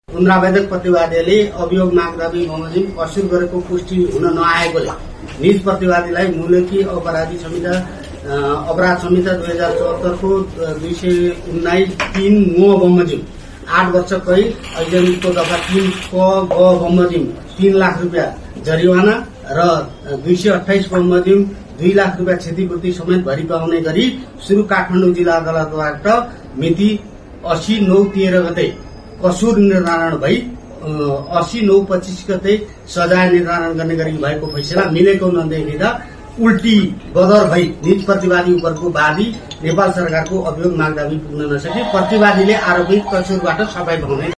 पुनरावेदक प्रतिवादीले अभियोग माग्दावी बमोजिम कसुर गरेको पुष्टि हुन नआएकोले निज प्रतिवादीलाई मुलकी अपराध संहिता 2074 को 219(3) मो बमोजिम 8 वर्ष कैद ऐजनको दफा 3 क ग बमोजिम 3 लाख रुपियाँ जरिवाना र 228 बमोजिम 2 लाख रुपियाँ क्षतिपूर्ति समेत भरि पाउने गरी सुरु काठमाडौँ जिल्ला अदालतबाट मिति 80/9/13 गते कसुर निर्धारण भई 80/9/25 गते सजाय निर्धारण गर्ने गरी भएको फैसला मिलेको नदेखिँदा उल्टी बदर भई निज प्रतिवादी उपरको वादी नेपाल सरकारको अभियोग माग्दावी पुग्न नसके प्रतिवादीले आरोपित कसुरबाट सफाई पाउने